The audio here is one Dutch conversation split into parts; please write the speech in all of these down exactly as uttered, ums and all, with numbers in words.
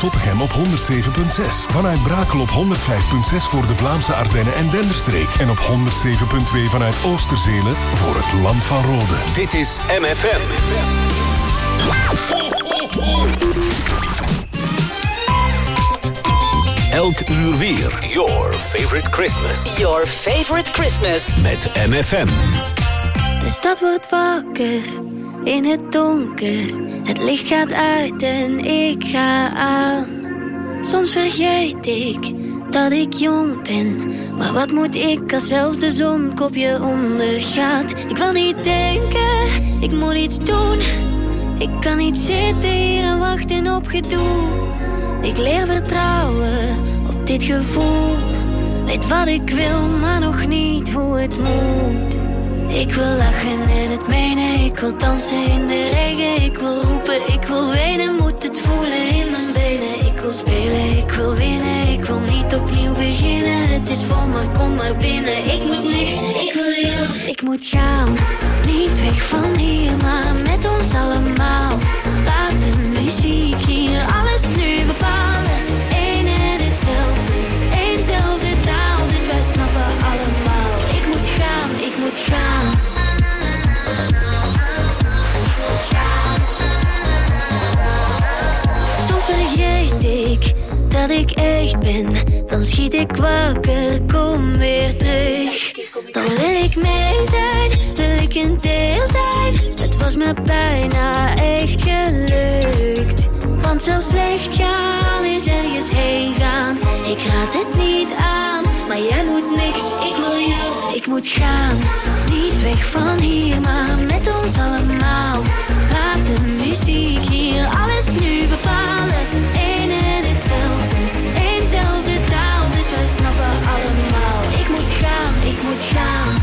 Zottegem op honderd zeven komma zes. Vanuit Brakel op honderd vijf komma zes voor de Vlaamse Ardennen en Denderstreek. En op honderd zeven komma twee vanuit Oosterzelen voor het Land van Rode. Dit is M F M. Elk uur weer. Your favorite Christmas. Your favorite Christmas. Met M F M. De stad wordt wakker in het donker. Het licht gaat uit en ik ga aan. Soms vergeet ik dat ik jong ben. Maar wat moet ik als zelfs de zon kopje ondergaat? Ik wil niet denken, ik moet iets doen. Ik kan niet zitten hier en wachten op gedoe. Ik leer vertrouwen op dit gevoel. Weet wat ik wil, maar nog niet hoe het moet. Ik wil lachen en het menen. Ik wil dansen in de regen. Ik wil roepen, ik wil wenen. Moet het voelen in mijn benen. Ik wil spelen, ik wil winnen. Ik wil niet opnieuw beginnen. Het is vol, maar kom maar binnen. Ik moet niks, ik wil jou. Ik moet gaan, niet weg van hier, maar met ons allemaal. Laat de muziek hier alles nu bepalen. Eén en hetzelfde, éénzelfde taal. Dus wij snappen allemaal. Ik moet gaan, ik moet gaan. Soms vergeet ik dat ik echt ben. Dan schiet ik wakker, kom weer terug. Dan wil ik mee zijn, wil ik een deel zijn. Het was me bijna echt gelukt. Want zelfs slecht gaan is ergens heen gaan. Ik raad het niet aan, maar jij moet niks. Ik wil jou, ik moet gaan. Niet weg van hier, maar met ons allemaal. Laat de muziek hier alles nu bepalen. Eén en hetzelfde, éénzelfde taal. Dus wij snappen allemaal. Ik moet gaan, ik moet gaan.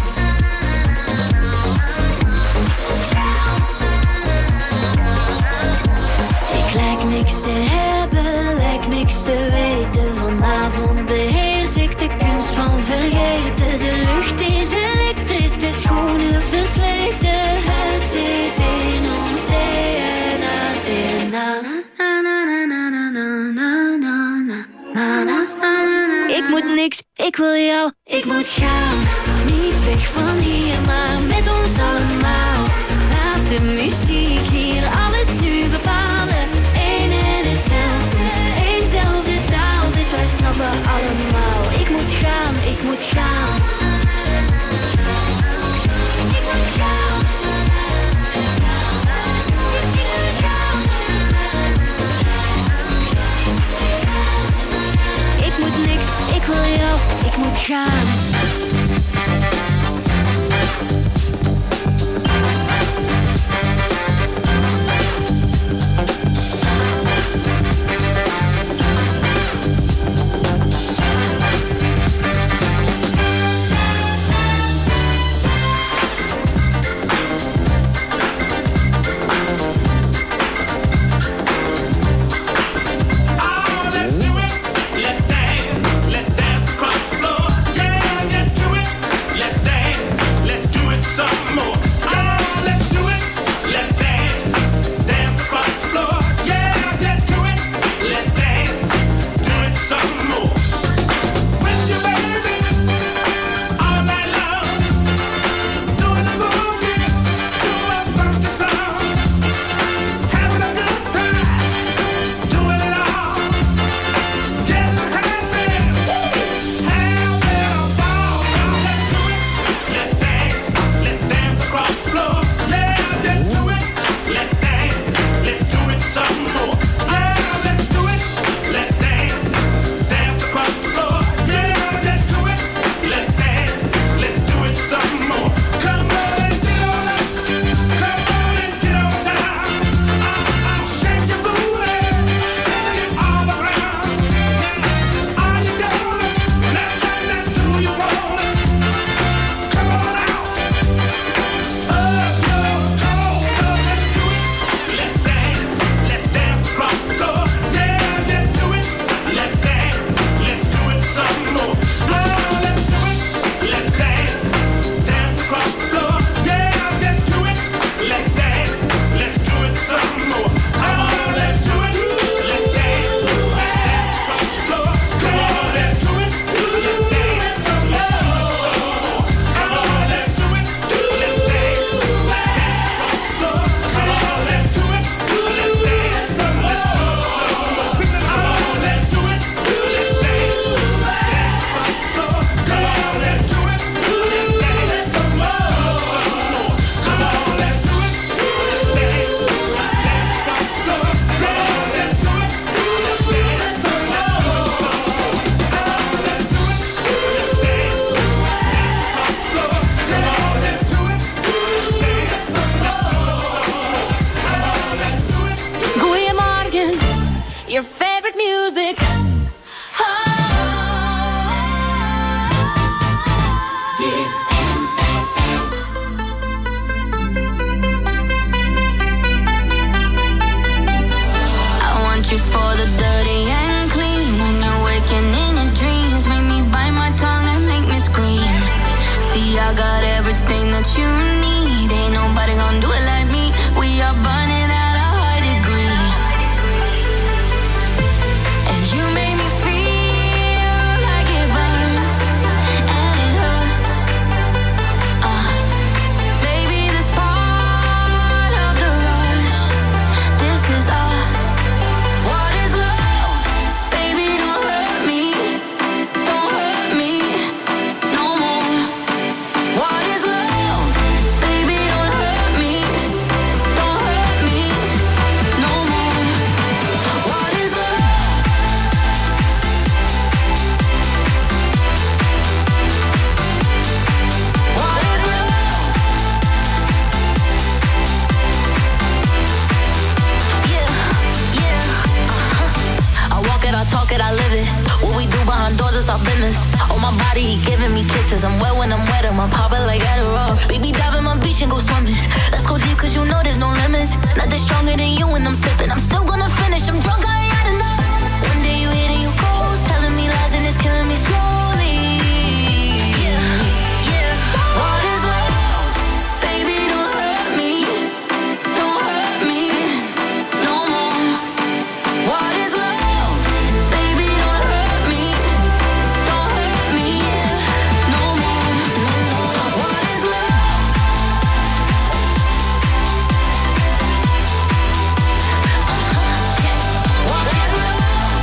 Ik lijk niks te hebben, lijk niks te weten. Vanavond beheers ik de kunst van vergeten. De lucht is elektrisch, de schoenen versleten. Het zit in ons D N A. D N A. Na, na, na, na, na, na, na, na, na, na, na, na. Ik moet niks, ik wil jou, ik moet gaan. Niet weg van hier, maar met ons allemaal. Laat de muziek hier alles nu bepalen. Eén en hetzelfde, éénzelfde taal. Dus wij snappen allemaal. Ik moet gaan, ik moet gaan. Ik moet gaan. Ik moet niks, ik wil jou, ik moet gaan. Let's dance, let's dance across the floor. Yeah. your favorite music. Oh. This M F M. I want you for the dirty and clean. When you're waking in your dreams, make me bite my tongue and make me scream. See, I got everything that you need. Ain't nobody gonna do it like me. We are burning at a high degree. And you make me feel like it burns and it hurts. Uh, baby, this part of the rush. This is us. What is love? Baby, don't hurt me. Don't hurt me no more. What is love? Baby, don't hurt me. Don't hurt me no more. What is love? What is love? Yeah, yeah, uh-huh. I walk it, I talk it, I live it. What we do behind doors is our business. On my body, he giving me kisses. I'm wet when I'm wet, I'm popping like Adderall. Baby, dive in my beach and go swimming. Let's go deep, cause you know there's no limits. Nothing stronger than you when I'm sipping. I'm still gonna finish, I'm drunk, I ain't had enough. One day you hit and you ghost, telling me lies and it's killing me slowly. Yeah, yeah. What is love? Baby, don't hurt me. Don't hurt me no more. What is love? Baby, don't hurt me. Don't hurt me no more. What is love? What is love?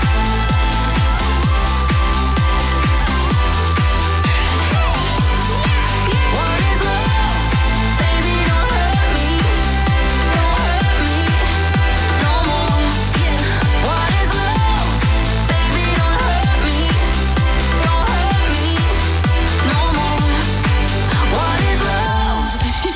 What is love? Baby, don't hurt me. Don't hurt me no more. What is love? Baby, don't hurt me. Don't hurt me no more. What is love?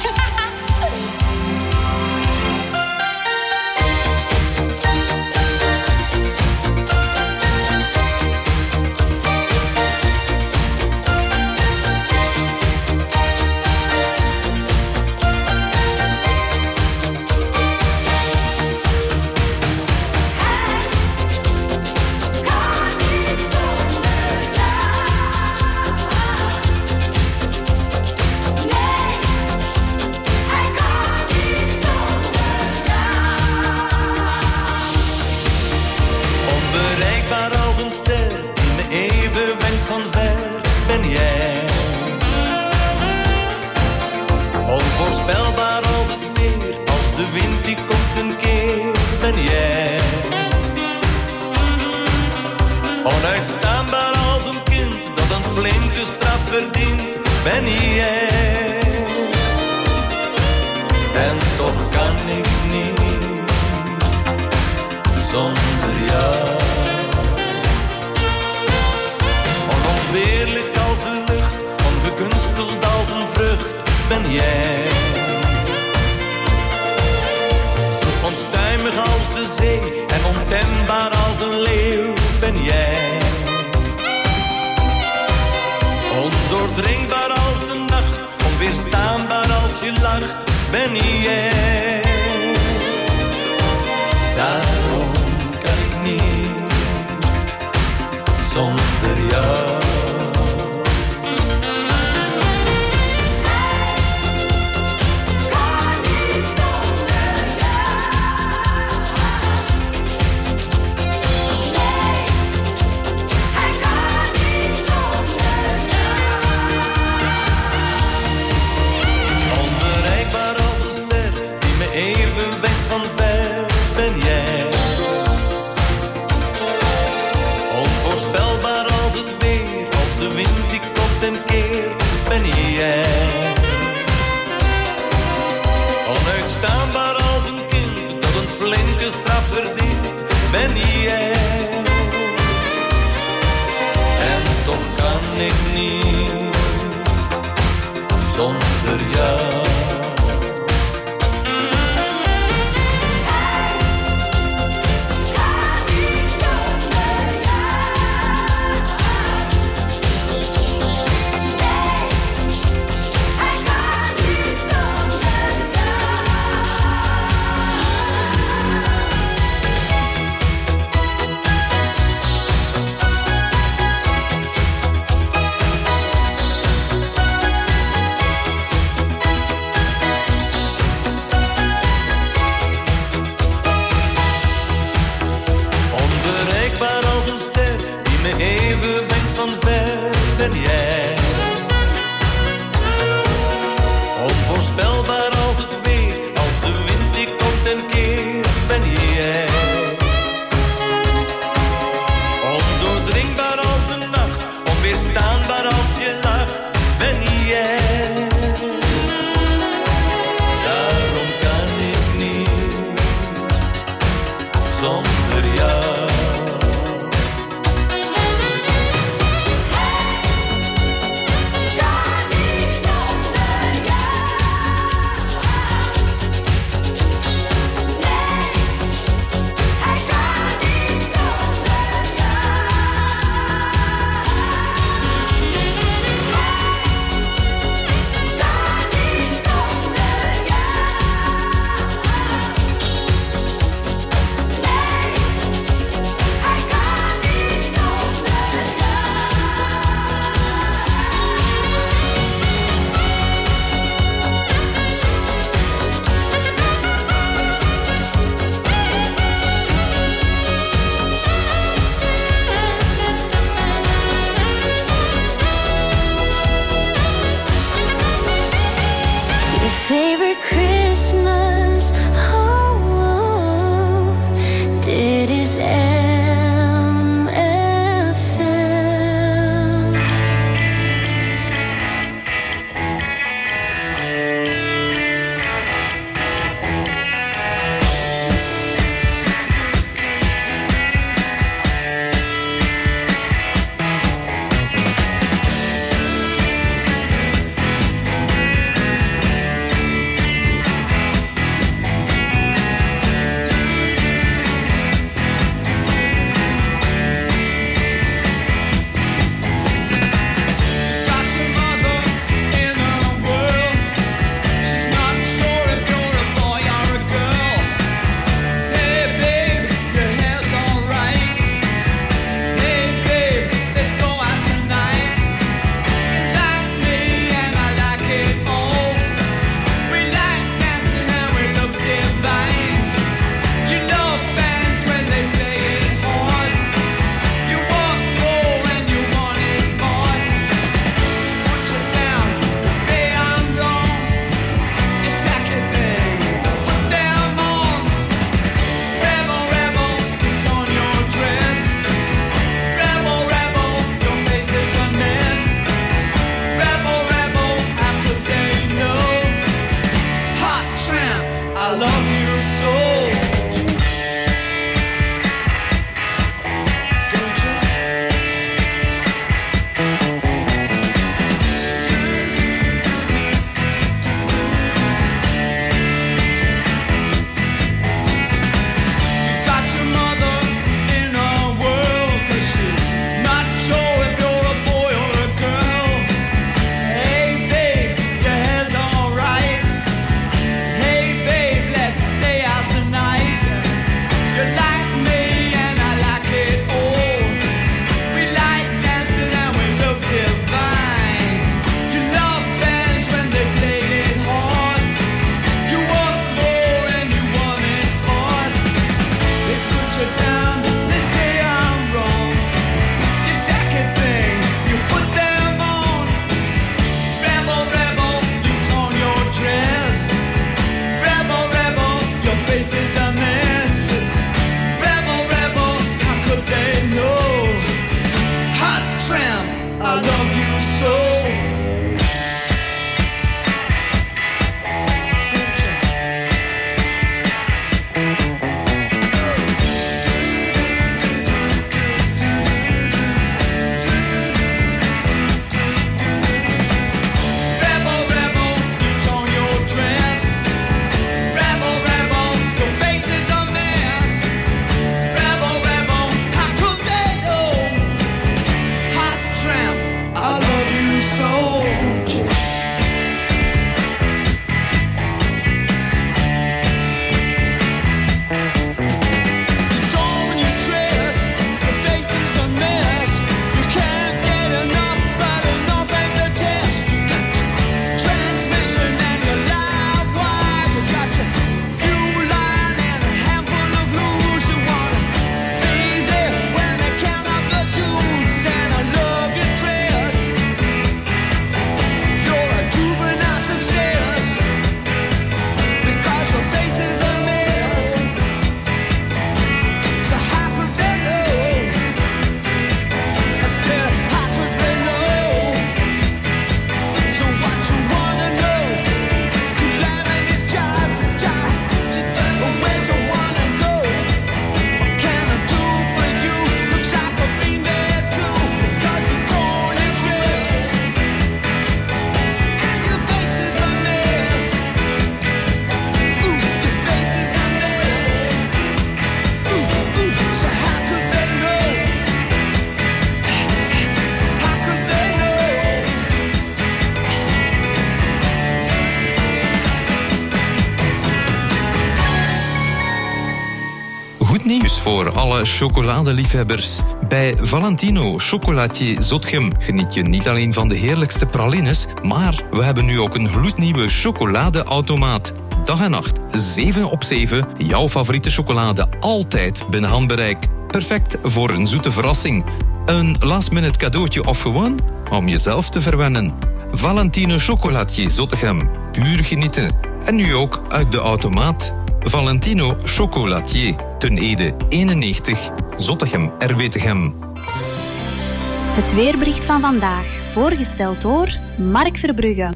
Onbereikbaar als een ster die me even wenkt van ver, ben jij. Onvoorspelbaar als het weer, als de wind die komt een keer, ben jij. Onuitstaanbaar als een kind dat een flinke straf verdient, ben jij. En toch kan ik niet zonder jou. Onontbeerlijk als de lucht, ongekunsteld als een vrucht, ben jij. Zo onstuimig als de zee en ontembaar als een leeuw, ben jij. Ondoordringbaar als de nacht, onweerstaanbaar als je lacht, ben jij. Daarom kan ik niet zonder jou. Onbereikbaar als een ster die me even wenkt van ver, ben jij. Onvoorspelbaar als het weer, als de wind die komt en keert, ben jij. Onuitstaanbaar als een kind dat een flinke straf verdient, ben jij. En toch kan ik niet zonder jou. Kan niet zonder jou. Nee, Goed nieuws voor alle chocoladeliefhebbers. Bij Valentino Chocolatier Zotgem geniet je niet alleen van de heerlijkste pralines, maar we hebben nu ook een gloednieuwe chocoladeautomaat. Dag en nacht, zeven op zeven, jouw favoriete chocolade altijd binnen handbereik. Perfect voor een zoete verrassing. Een last-minute cadeautje of gewoon om jezelf te verwennen. Valentino Chocolatier Zottegem. Puur genieten. En nu ook uit de automaat. Valentino Chocolatier. Ten Ede eenennegentig. Zottegem, R W Tegem. Het weerbericht van vandaag. Voorgesteld door Mark Verbrugge.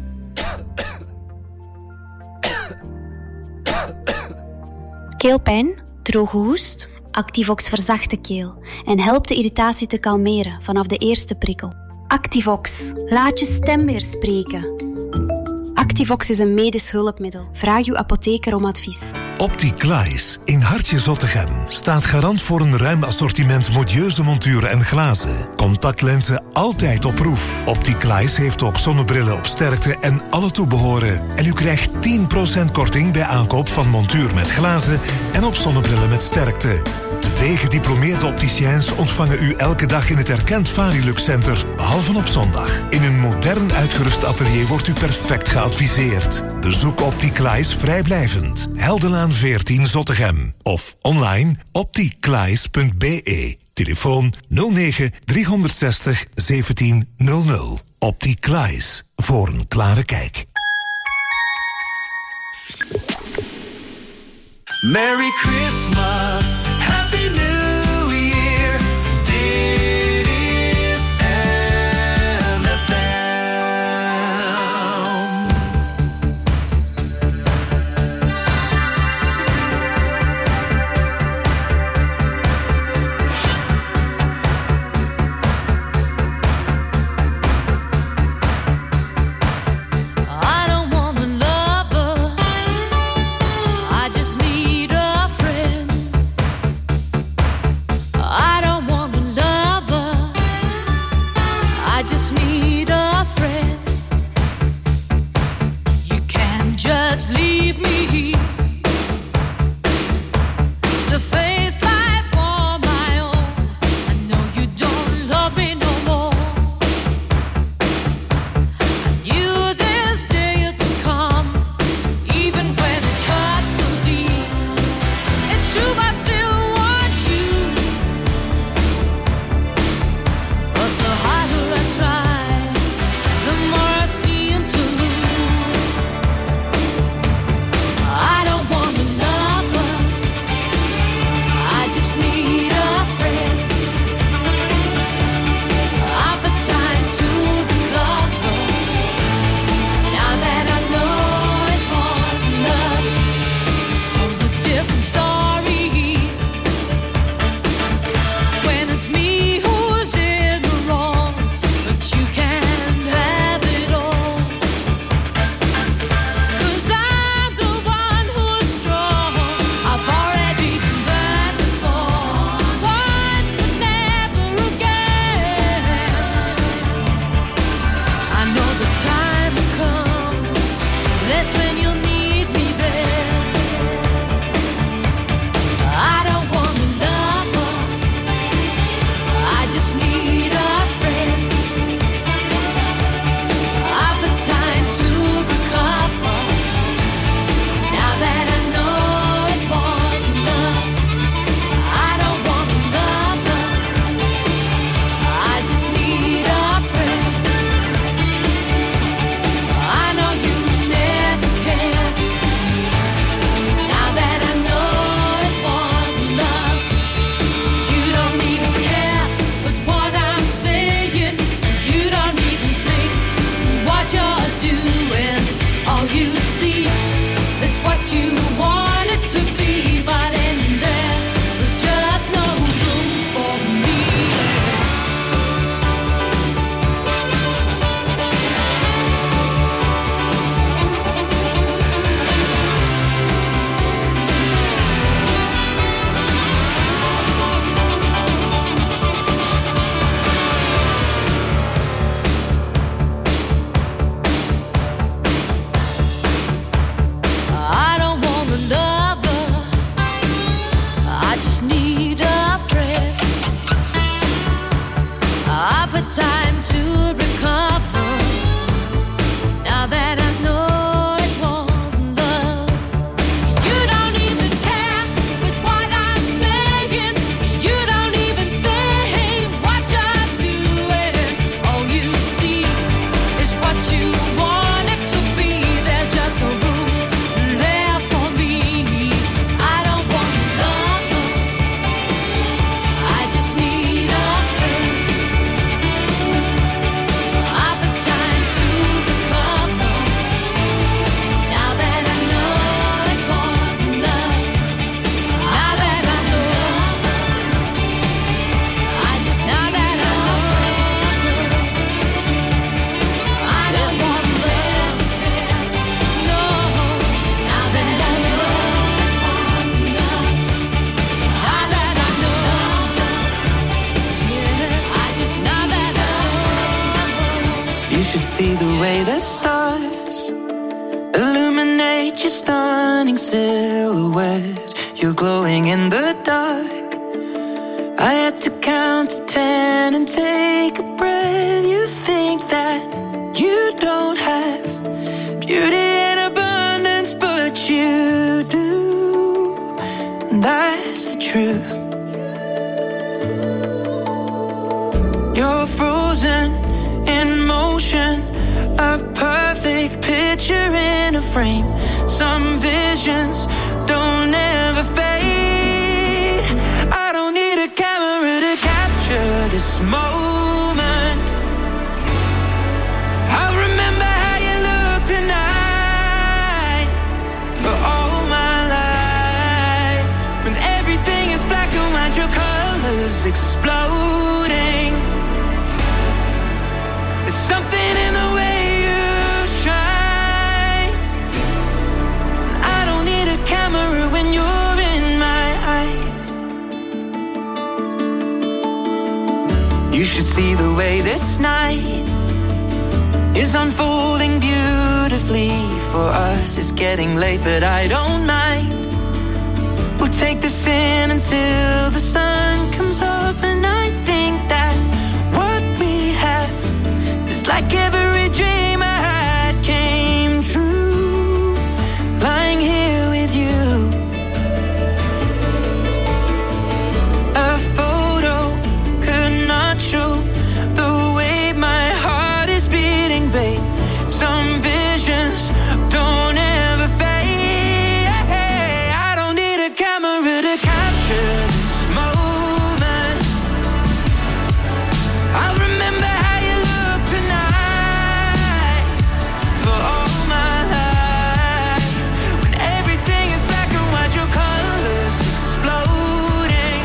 Keelpijn, droge hoest. Activox verzacht de keel en helpt de irritatie te kalmeren vanaf de eerste prikkel. Activox, laat je stem weer spreken. Activox is een medisch hulpmiddel. Vraag uw apotheker om advies. Opticlies in Hartje Zottegem staat garant voor een ruim assortiment modieuze monturen en glazen. Contactlenzen altijd op proef. Opticlies heeft ook zonnebrillen op sterkte en alle toebehoren. En u krijgt tien procent korting bij aankoop van montuur met glazen en op zonnebrillen met sterkte. Twee gediplomeerde opticiens ontvangen u elke dag in het erkend Varilux Center, behalve op zondag. In een modern uitgerust atelier wordt u perfect geadviseerd. Bezoek Opticlies vrijblijvend. Heldenlaan veertien Zottegem. Of online opticlies punt b e. Telefoon nul negen driehonderdzestig zeventien nul nul. Opticlies. Voor een klare kijk. Merry Christmas, Happy New Year. Dit is N F M. I don't want a lover, I just need a friend. had time to recover. Now that I know it wasn't love. You don't even care with what I'm saying. You don't even think what you're doing. All you see is what you want it to be. There's just no room left for me. I don't want love. I just need a friend. I've had time to recover. Now that I know it wasn't love. Now that I know, I just now that I know, I don't want love. No, now that I know it wasn't love. Now that I know, yeah, I just now that I know. You should see the way the stars illuminate your stunning silhouette. You're glowing in the dark. I had to count to ten and take a breath. You think that you don't have beauty in abundance, but you do. And that's the truth. You're frozen in motion, a perfect picture in a frame. Some visions don't ever fade. I don't need a camera to capture this moment. I'll remember how you look tonight for all my life. When everything is black and white, your colors exploding. There's something in the way you shine. I don't need a camera when you're in my eyes. You should see the way this night is unfolding beautifully for us. It's getting late, but I don't mind. We'll take this in until the sun comes up, and I think that what we have is like every dream I had came true. Lying here with you, a photo could not show the way my heart is beating, babe. Some visions don't ever fade. I don't need a camera to capture this moment. I'll remember how you look tonight for all my life. When everything is black and white, your colors exploding.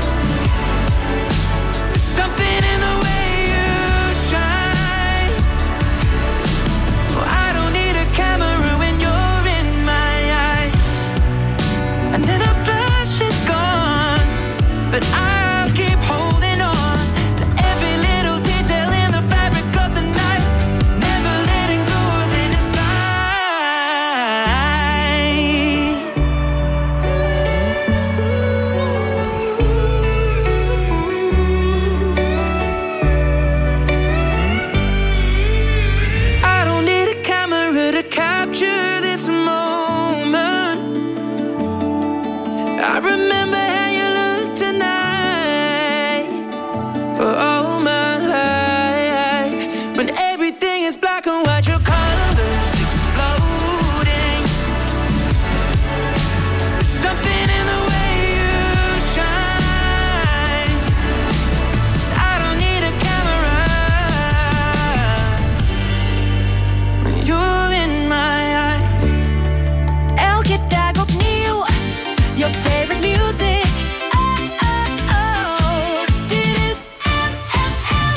There's something in the way you shine. Well, I don't need a camera when you're in my eyes. And then a flash is gone, but I'll keep holding on to every little detail in the fabric of the night, never letting go of it inside. I don't need a camera to capture this moment. I remember how you look tonight for all my life. When everything is black and white, your colors exploding. There's something in the way you shine. I don't need a camera when you're in my eyes. Elke dag opnieuw, your favorite music. Oh, oh, oh, dit is M F M.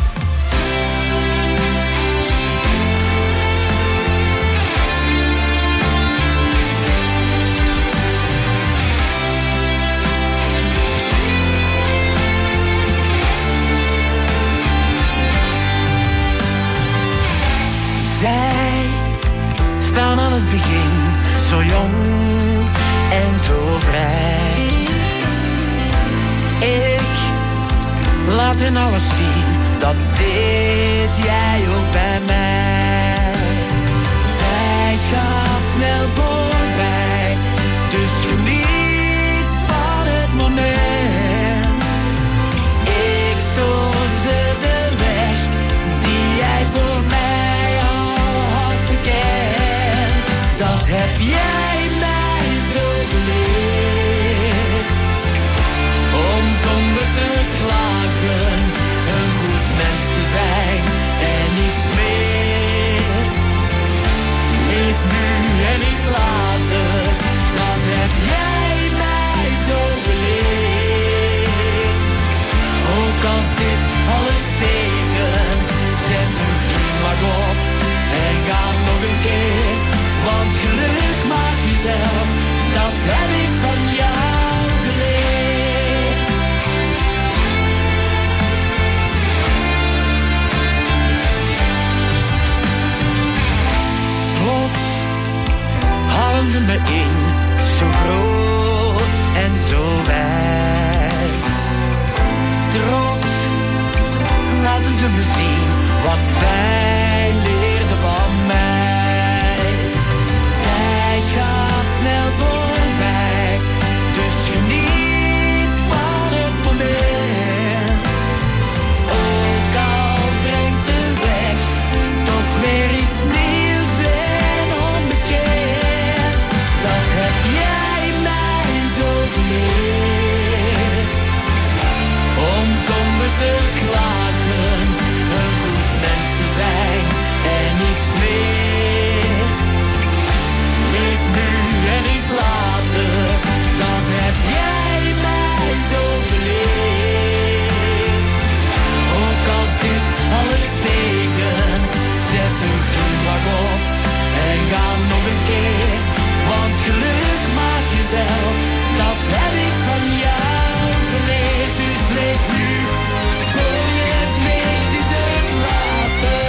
Zij staan aan het begin, zo jong en zo vrij. Ik laat hen alles zien Dat deed jij ook bij mij. Tijd gaat snel voorbij, dus geniet van het moment. Ik toon ze de weg die jij voor mij al had bekend. Dat heb jij mij zo geleerd, om zonder te klagen een goed mens te zijn en niets meer. Leef nu en niet later, dat heb jij mij zo geleerd. Ook al zit alles tegen, zet een glimlach op en ga nog een keer. Want geluk maak jezelf, dat heb ik van jou geleerd. Plots halen ze me in, zo groot en zo wijs. Trots laten ze me zien wat zij leerden van mij. Tijd gaat snel voorbij, dus geniet van het moment. Ook al brengt de weg toch weer iets nieuws en onbekend. Dat heb jij mij zo geleerd, om zonder te klagen een goed mens te zijn en niets meer. Leef nu en niet later, dat heb jij mij zo geleerd. Ook al zit alles tegen, zet een glimlach op en ga nog een keer. Want geluk maak jezelf, dat heb ik van jou geleerd. Dus leef nu, voor je het weet is het later.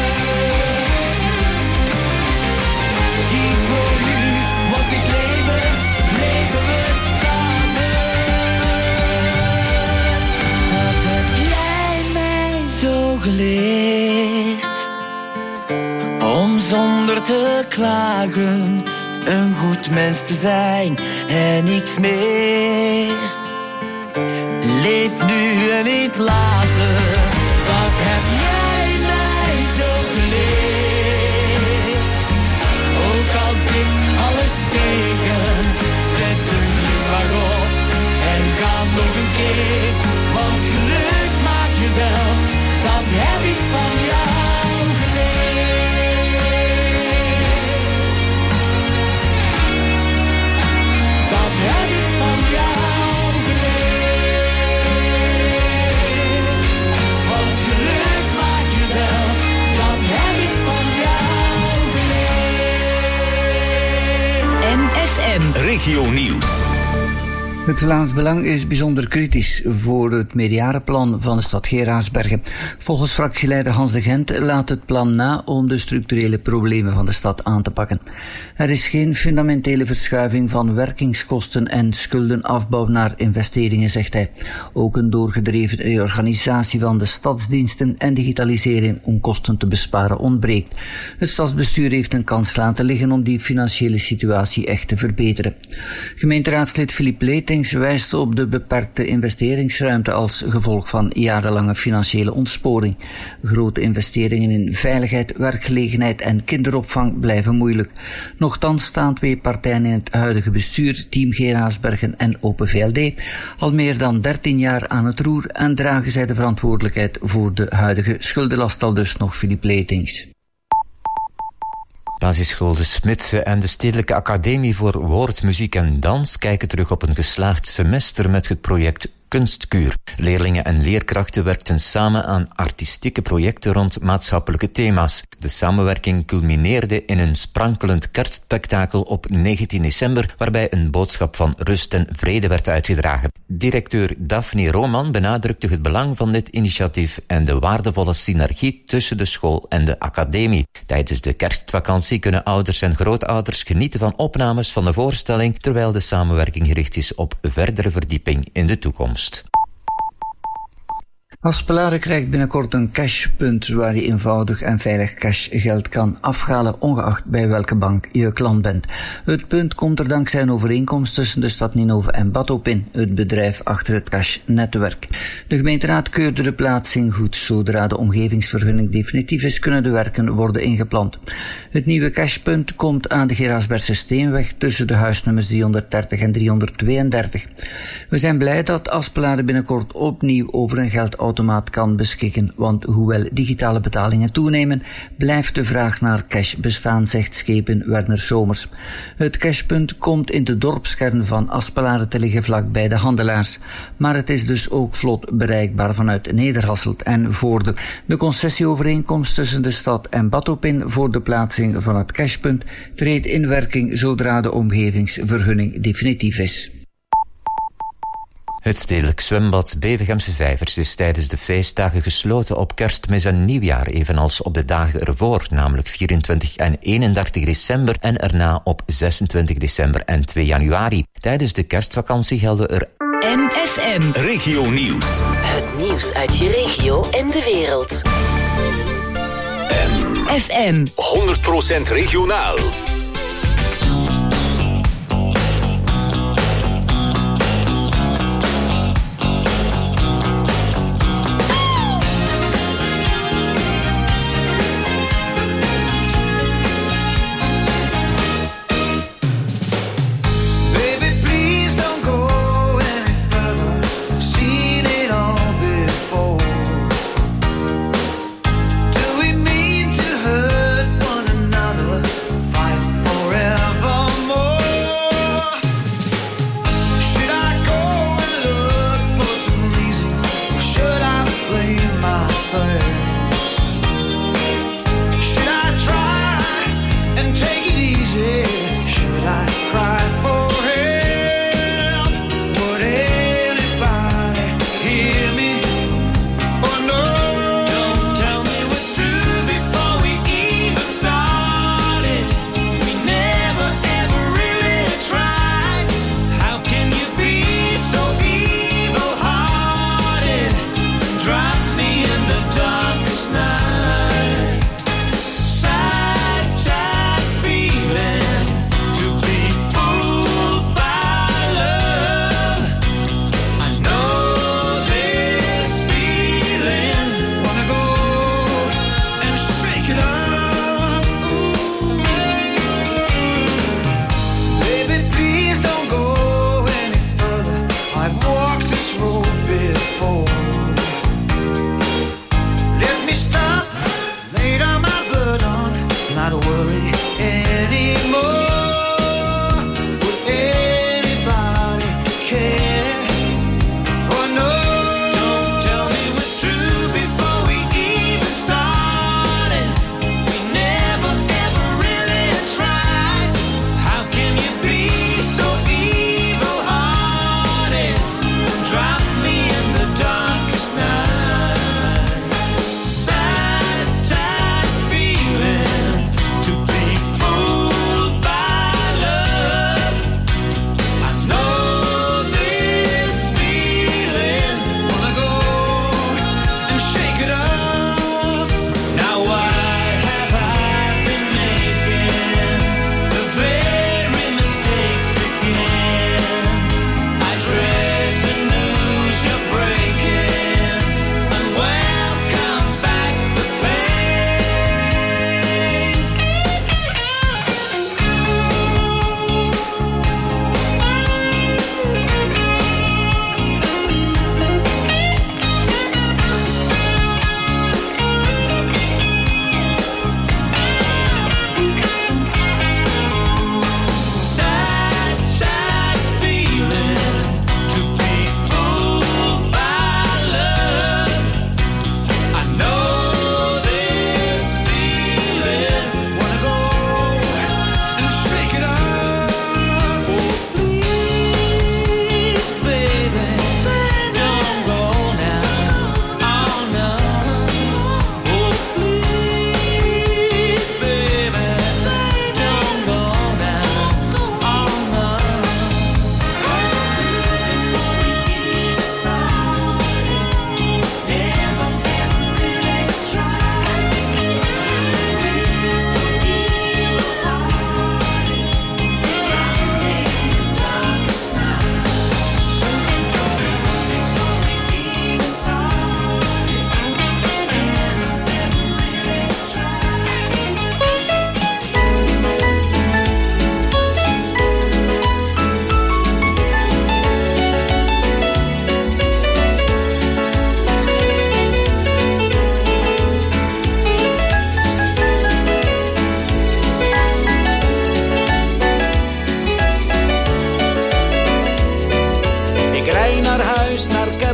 Kies voor nu, want dit leven, leven we samen. Dat heb jij mij zo geleerd, om zonder te klagen een goed mens te zijn en niks meer. Leef nu en niet later, dat heb jij mij zo geleerd. Ook al zit alles tegen, zet een glimlach op en ga nog een keer. Want geluk maak jezelf, dat heb ik van jou geleerd. Dat heb ik van jou geleerd. Want geluk maak jezelf, dat heb ik van jou geleerd. M F M Regio Nieuws. Het Vlaams Belang is bijzonder kritisch voor het meerjarenplan van de stad Geraardsbergen. Volgens fractieleider Hans de Gent laat het plan na om de structurele problemen van de stad aan te pakken. Er is geen fundamentele verschuiving van werkingskosten en schuldenafbouw naar investeringen, zegt hij. Ook een doorgedreven reorganisatie van de stadsdiensten en digitalisering om kosten te besparen ontbreekt. Het stadsbestuur heeft een kans laten liggen om die financiële situatie echt te verbeteren. Gemeenteraadslid Philippe Leetings wijst op de beperkte investeringsruimte als gevolg van jarenlange financiële ontsporing. Grote investeringen in veiligheid, werkgelegenheid en kinderopvang blijven moeilijk. Nochtans staan twee partijen in het huidige bestuur, Team Geraardsbergen en Open V L D, al meer dan dertien jaar aan het roer en dragen zij de verantwoordelijkheid voor de huidige schuldenlast, al dus nog Philippe Leetings. Basisschool De Smidse en de Stedelijke Academie voor Woord, Muziek en Dans kijken terug op een geslaagd semester met het project Kunstkuur. Leerlingen en leerkrachten werkten samen aan artistieke projecten rond maatschappelijke thema's. De samenwerking culmineerde in een sprankelend kerstspektakel op negentien december, waarbij een boodschap van rust en vrede werd uitgedragen. Directeur Daphne Roman benadrukte het belang van dit initiatief en de waardevolle synergie tussen de school en de academie. Tijdens de kerstvakantie kunnen ouders en grootouders genieten van opnames van de voorstelling, terwijl de samenwerking gericht is op verdere verdieping in de toekomst. Aspelare krijgt binnenkort een cashpunt waar je eenvoudig en veilig cashgeld kan afhalen, ongeacht bij welke bank je klant bent. Het punt komt er dankzij een overeenkomst tussen de stad Ninove en Batopin, het bedrijf achter het cashnetwerk. De gemeenteraad keurde de plaatsing goed. Zodra de omgevingsvergunning definitief is, kunnen de werken worden ingepland. Het nieuwe cashpunt komt aan de Gerardsbergse Steenweg tussen de huisnummers driehonderddertig en driehonderdtweeëndertig. We zijn blij dat Aspelare binnenkort opnieuw over een geldautomaat kan beschikken, want hoewel digitale betalingen toenemen, blijft de vraag naar cash bestaan, zegt schepen Werner Somers. Het cashpunt komt in de dorpskern van Aspelare te liggen vlak bij de handelaars, maar het is dus ook vlot bereikbaar vanuit Nederhasselt en Voorde. De concessieovereenkomst tussen de stad en Batopin voor de plaatsing van het cashpunt treedt in werking zodra de omgevingsvergunning definitief is. Het stedelijk zwembad Bevegemse Vijvers is tijdens de feestdagen gesloten op Kerstmis en Nieuwjaar, evenals op de dagen ervoor, namelijk vierentwintig en eenendertig december en erna op zesentwintig december en twee januari. Tijdens de kerstvakantie gelden er M F M Regio Nieuws. Het nieuws uit je regio en de wereld. M F M honderd procent regionaal. Fire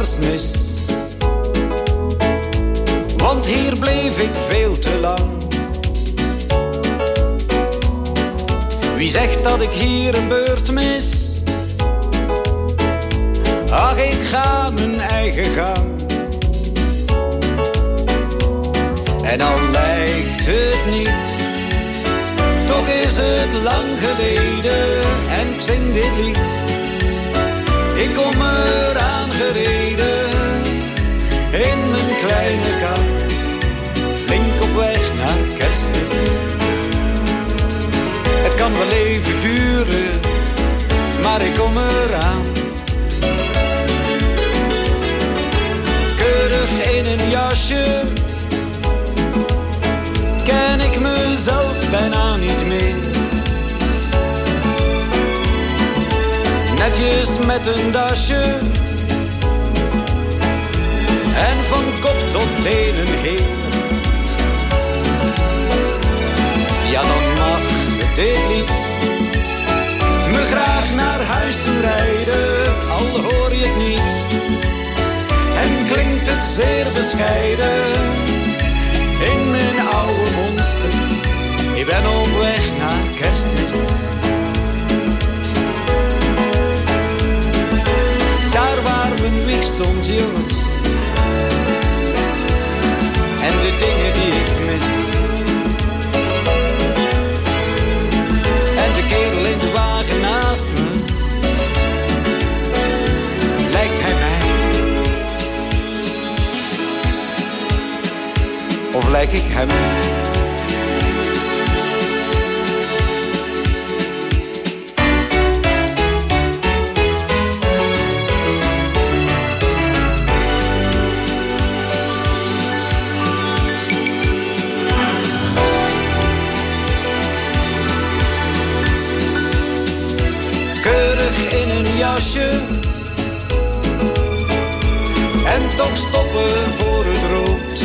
kerstmis. Want hier bleef ik veel te lang. Wie zegt dat ik hier een beurt mis? Ach, ik ga mijn eigen gang. En al lijkt het niet, toch is het lang geleden. En ik zing dit lied, ik kom eraan gereden. In mijn kleine kar, flink op weg naar kerstmis. Het kan wel even duren, maar ik kom eraan. Keurig in een jasje, ken ik mezelf bijna niet meer. Netjes met een dasje, en van kop tot teen een heer. Ja, dan mag dit lied me graag naar huis toe rijden, al hoor je het niet en klinkt het zeer bescheiden. In mijn oude monster, ik ben op weg naar kerstmis. Daar waar mijn wieg stond, jongens, en de dingen die ik mis. En de kerel in de wagen naast me, lijkt hij mij? Of lijk ik hem? Keurig in een jasje, en toch stoppen voor het rood.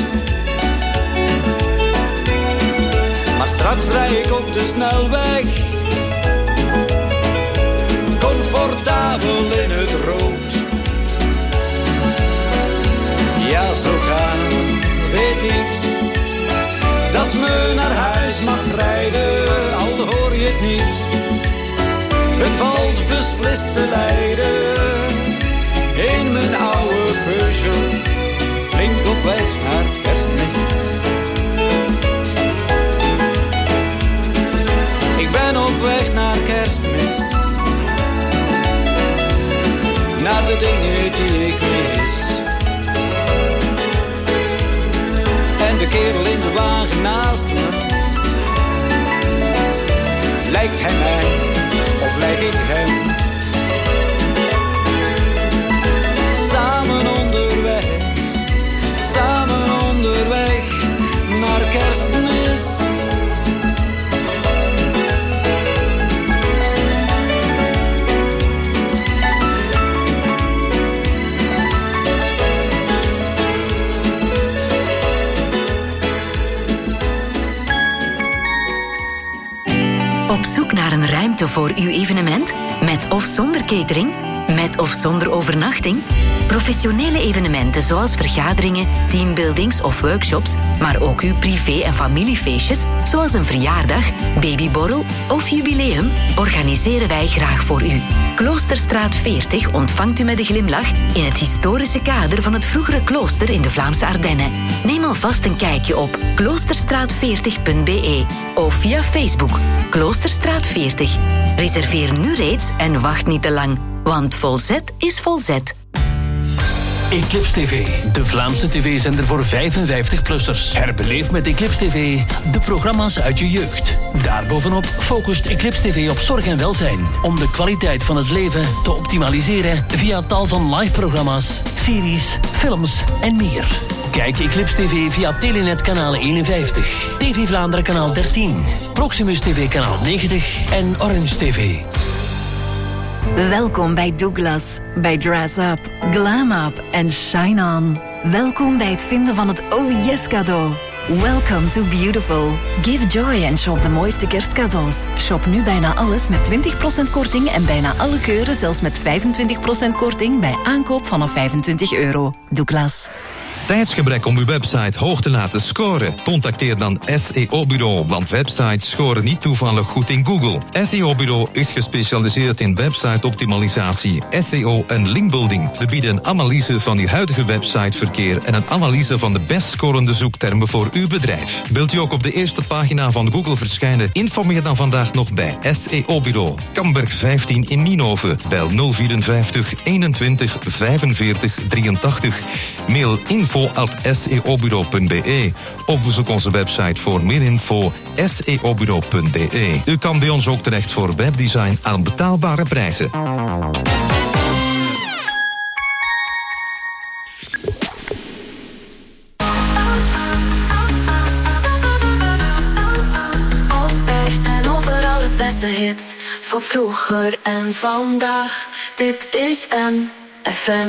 Maar straks rij ik op de snelweg, comfortabel in het rood. Ja, zo gaat dit niet, dat me naar huis mag rijden, al hoor je het niet. Het valt beslist te lijden, in mijn oude Peugeot, flink op weg naar kerstmis. Ik ben op weg naar kerstmis, naar de dingen die ik mis. En de kerel in de wagen naast me, lijkt hij mij? Of lijk ik hem? Samen onderweg, samen onderweg naar kerstmis. Op zoek naar een ruimte voor uw evenement? Met of zonder catering? Met of zonder overnachting? Professionele evenementen zoals vergaderingen, teambuildings of workshops, maar ook uw privé- en familiefeestjes, zoals een verjaardag, babyborrel of jubileum, organiseren wij graag voor u. Kloosterstraat veertig ontvangt u met een glimlach in het historische kader van het vroegere klooster in de Vlaamse Ardennen. Neem alvast een kijkje op kloosterstraat veertig punt b e of via Facebook Kloosterstraat veertig. Reserveer nu reeds en wacht niet te lang, want volzet is volzet. Eclipse T V, de Vlaamse tv-zender voor vijfenvijftig-plussers. Herbeleef met Eclipse T V de programma's uit je jeugd. Daarbovenop focust Eclipse T V op zorg en welzijn, om de kwaliteit van het leven te optimaliseren via tal van live-programma's, series, films en meer. Kijk Eclipse T V via Telenet kanaal eenenvijftig, T V Vlaanderen kanaal dertien, Proximus T V kanaal negentig en Orange T V. Welkom bij Douglas, bij Dress Up, Glam Up en Shine On. Welkom bij het vinden van het Oh Yes cadeau. Welcome to Beautiful. Give joy en shop de mooiste kerstcadeaus. Shop nu bijna alles met twintig procent korting en bijna alle keuren zelfs met vijfentwintig procent korting bij aankoop vanaf vijfentwintig euro. Douglas. Tijdsgebrek om uw website hoog te laten scoren? Contacteer dan S E O-bureau, want websites scoren niet toevallig goed in Google. S E O-bureau is gespecialiseerd in website-optimalisatie, S E O en linkbuilding. We bieden een analyse van uw huidige websiteverkeer en een analyse van de best scorende zoektermen voor uw bedrijf. Wilt u ook op de eerste pagina van Google verschijnen? Informeer dan vandaag nog bij S E O-bureau. Kamberg vijftien in Nienhoven. Bel nul vierenvijftig eenentwintig vijfenveertig drieëntachtig. Mail info at s e o bureau punt b e of bezoek onze website voor meer info s e o bureau punt b e. U kan bij ons ook terecht voor webdesign aan betaalbare prijzen. Altijd en overal het beste hits van vroeger en vandaag. Dit is M F M.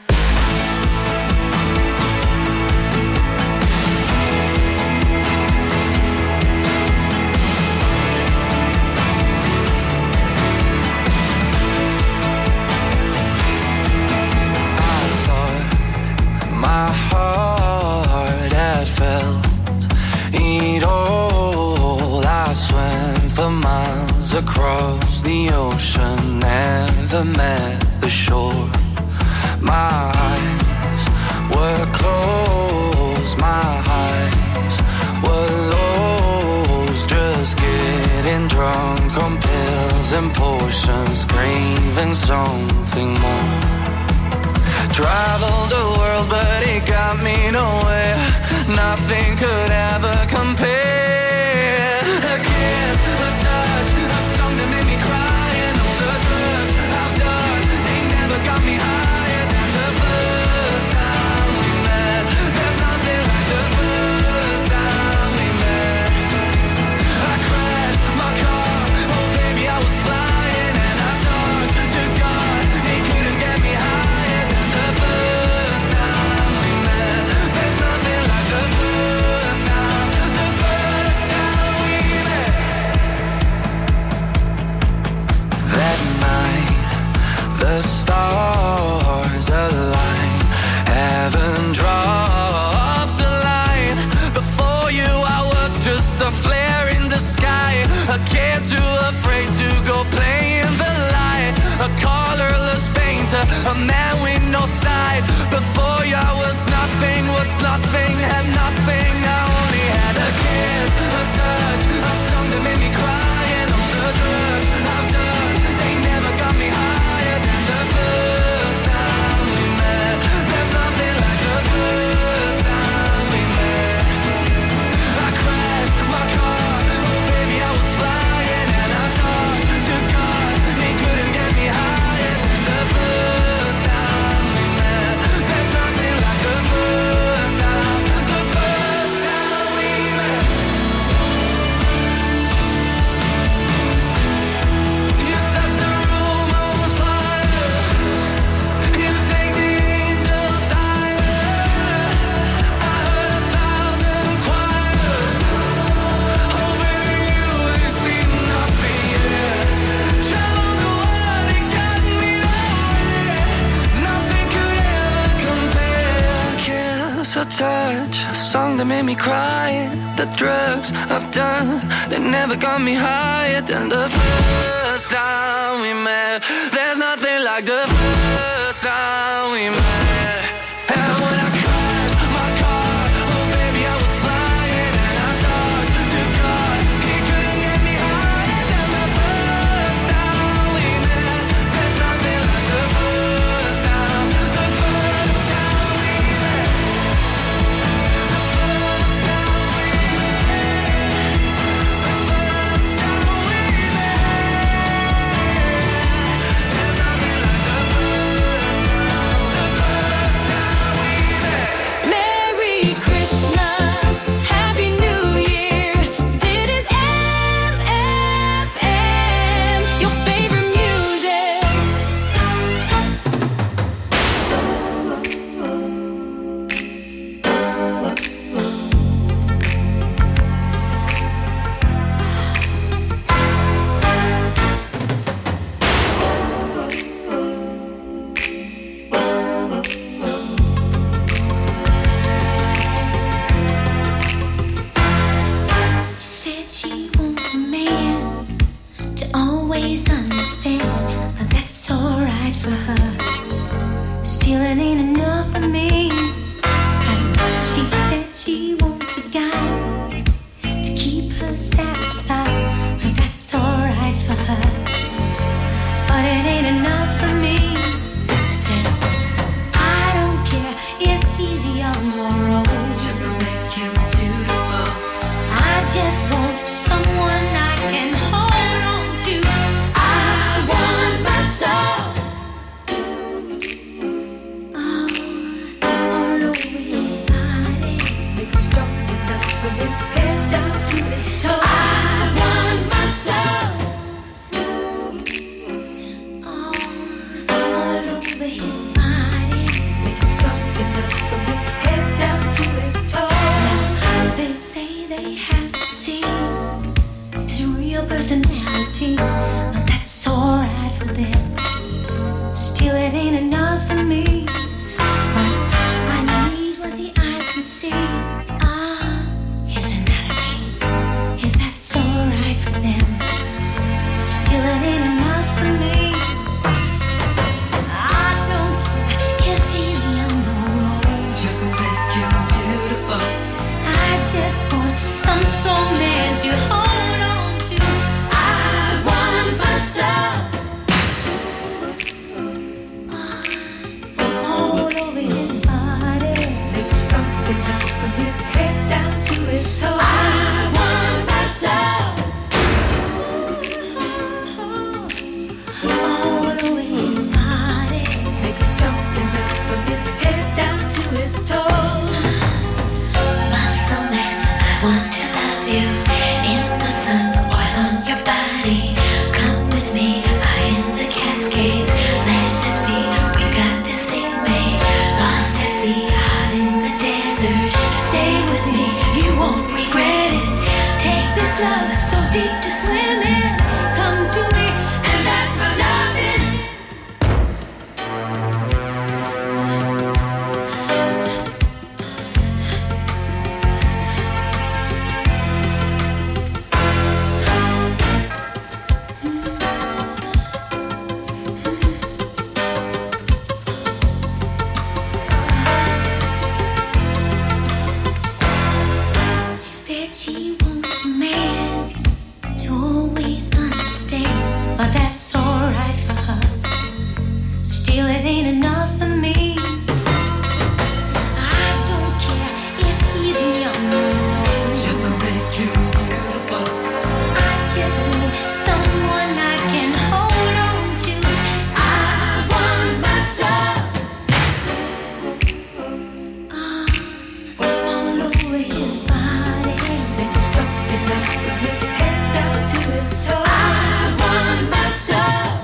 My heart had felt it all. I swam for miles across the ocean, never met the shore. My eyes were closed, my eyes were lost, just getting drunk on pills and potions, craving something more. Traveled the world, but it got me nowhere. Nothing could ever compare. A kiss, a touch, a song that made me cry, and all the drugs I've done, they never got me higher than the first time we met. There's nothing like the first time we met. I crashed my car, oh baby I was flying, and I talked to God, he couldn't get me higher. The stars align, heaven dropped a line. Before you I was just a flare in the sky, a kid too afraid to go play in the light, a colorless painter, a man with no side. Before you I was nothing, was nothing, had nothing. I only had a kiss, a touch, a song that made me cry, and all the drugs I've done, they never got me higher than the first time we met. There's nothing like the first time we met. I crashed my car, oh baby I was flying, and I talked to God, he couldn't get me higher than the first time we met. There's nothing like the first time, the first time we met. You set the room on fire, you take the angels higher. I heard a thousand choirs, oh baby you ain't seen nothing yet. Traveled the world, it got me nowhere. Nothing could ever compare. Kiss or touch, a song that made me cry. The drugs I've done, they never got me higher than the first time we met. There's nothing like the first time we met. And when I crashed my car, oh baby I was flying, and I talked to God, he couldn't get me higher than the first time we met. There's nothing like the first time, the first time we met. The first time we met. The first time we met. There's nothing like the first time, the first Still, it ain't enough for me. And she said she wants a guy to keep her satisfied, and that's alright for her. But it ain't enough for me. Said, I don't care if he's young or old, just make him beautiful. I just want someone I can hold on to. I want my soul. All over his body, make him strong enough from his head down to his toes. I want my soul. All over his body, make him strong enough from his head down to his toes. Now they say they have to see his real personality, but that's alright for them. Still, it ain't enough for me. But I need what the eyes can see. Ah, his anatomy, if that's alright for them. Still, it ain't enough for me. I don't care if he's young or old, just make him beautiful. I just want some strong man to hold on to. I want myself. All over his body, make him strong enough from his head down to his toes. I want myself. All over his body, make him strong enough from his head down to his toes. Muscle man, I want to love you. In the sun, oil on your body. Come with me, high in the Cascades. Let this be, we got this thing made. Lost at sea, hot in the desert. Stay with me, you won't regret it. Take this love so deep to swim in. Come to me and let my love in. She said she wants a man to always understand, but that's alright for her. Still, it ain't enough for me. I don't care if he's young or old, just make him beautiful. I just want someone I can hold on to. I want myself. All over his body, make him strong enough from his head down to his toes. I want myself.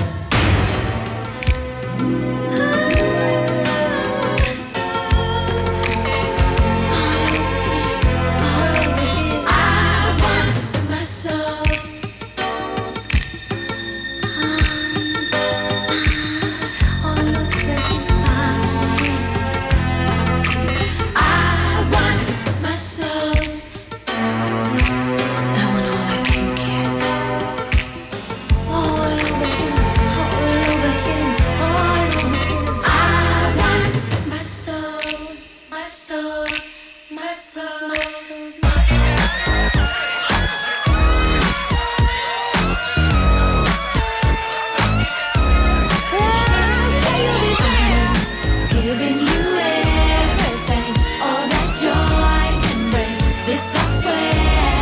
I want myself. All over his body, I want myself. I want all I can get. All over him, all over him, all over him. I want myself, myself, myself. Giving you everything, all that joy can bring. This I swear.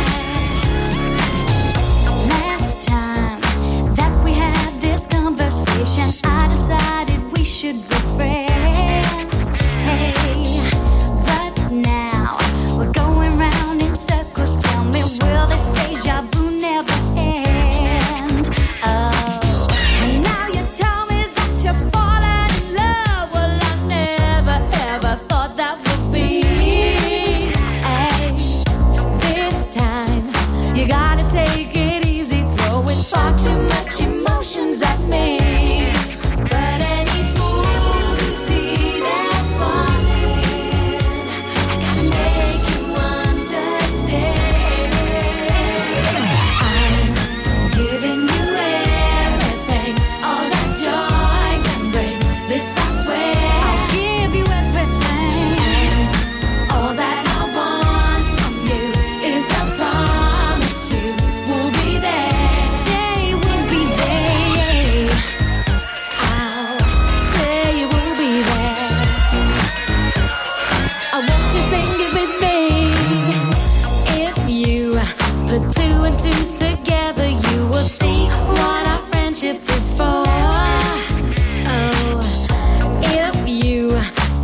Last time that we had this conversation, I decided we should be friends. Hey, but now we're going round in circles. Tell me, will this deja vu never end? Oh, and now you tell me that you're falling in love. Well, I never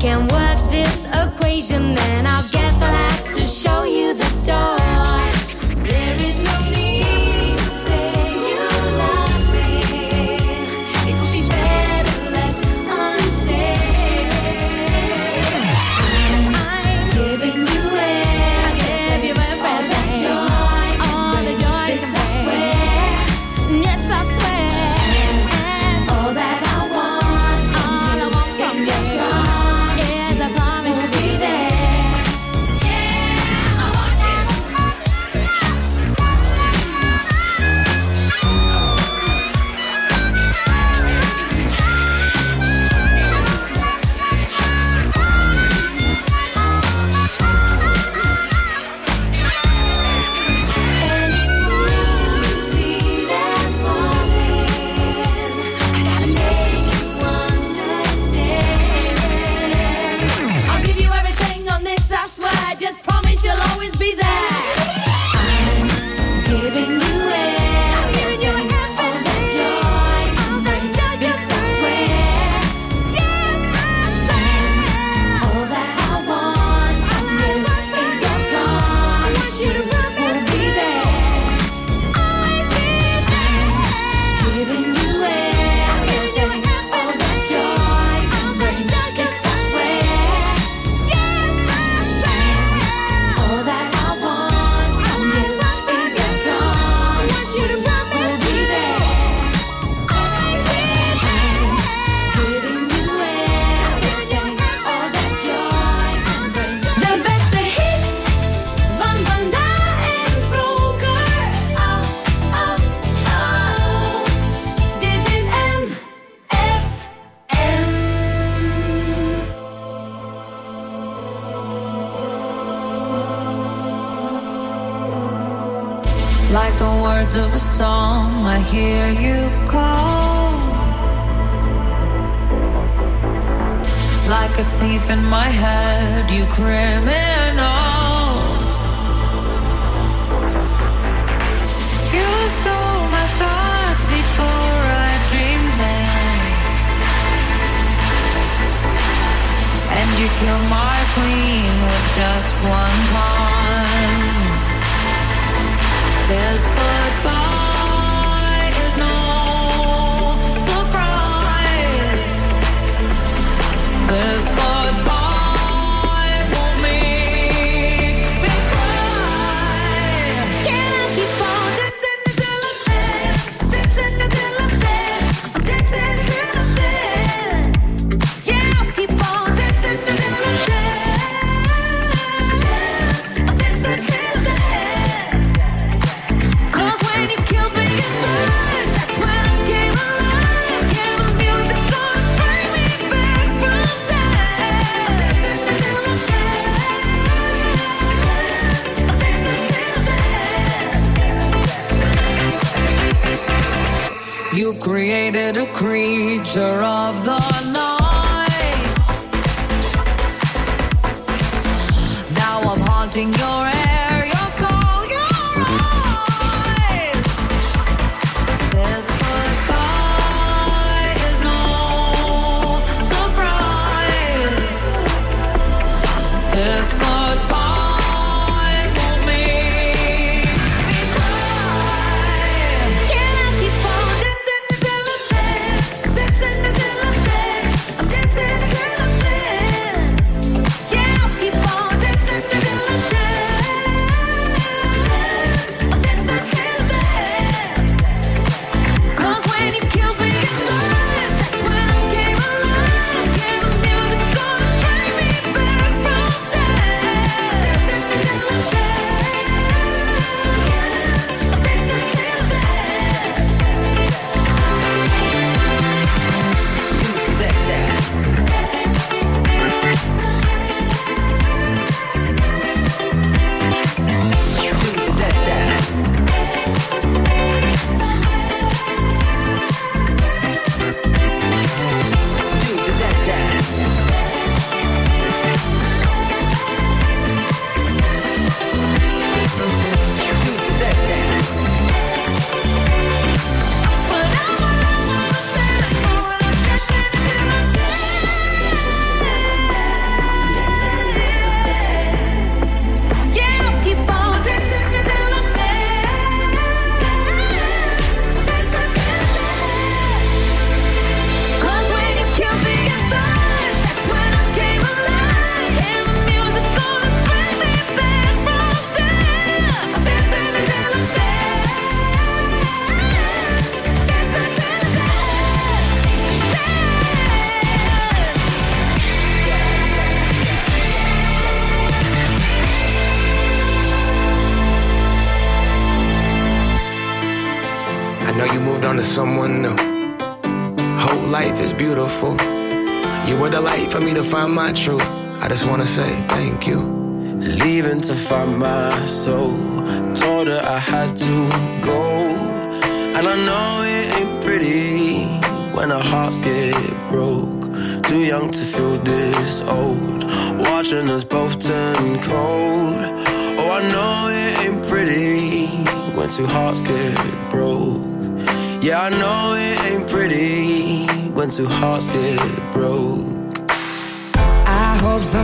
can work this equation, then I guess I'll have to show you the door. There is no need to say you love me. It would be better left unsaid. I'm giving you it. I give you everything. All that joy, all the joy. This I swear. Yes, I swear. And all that I want from all you I want from is you is a promise to be there. Yeah, I want you. And if you see that falling, I gotta make you understand. I'll give you everything on this, I swear. Just promise you'll always be there. I'm giving you it. I'm giving you everything. All that joy, all that joy. Yes, I swear. Yes, I swear. All that I want from you is a promise. You will always be there. Always be there. Giving you everything. All that joy, all that joy. Yes, I swear. Yes, I swear. All that I want from you is a promise. You will always be there. Always be there. Giving you everything. All that joy, all that joy. De beste hits van vandaag en vroeger. Oh, oh, oh. Dit is M F M. Like the words of a song, I hear you call. Like a thief in my head, you criminal. You stole my thoughts before I dreamed them, and you killed my queen with just one pawn. This goodbye is no surprise. This goodbye won't make me cry. Can I keep on dancing until I'm dead? Dancing until I'm dead. I'm dancing until I'm dead. Yeah, I'll keep on dancing until I'm dead. I'm dancing till I'm dead. 'Cause when you killed me inside, that's when I came alive. Yeah, the music started to bring me back from death. Dancing until I'm dead. I'm dancing till dead. You've created a creature of the night. Now I'm haunting your air, your soul, your eyes. This goodbye is no surprise. This goodbye won't make me cry. Can I keep on dancing until I'm dead? Dancing until I'm dead. I'm dancing until I'm dead. Yeah, I'll keep on dancing until I'm dead. someone new. Whole life is beautiful. You were the light for me to find my truth. I just wanna say thank you. Leaving to find my soul. Told her I had to go. And I know it ain't pretty when our hearts get broke. Too young to feel this old. Watching us both turn cold. Oh, I know it ain't pretty when two hearts get broke. Yeah, I know it ain't pretty when two hearts get broke. I hope some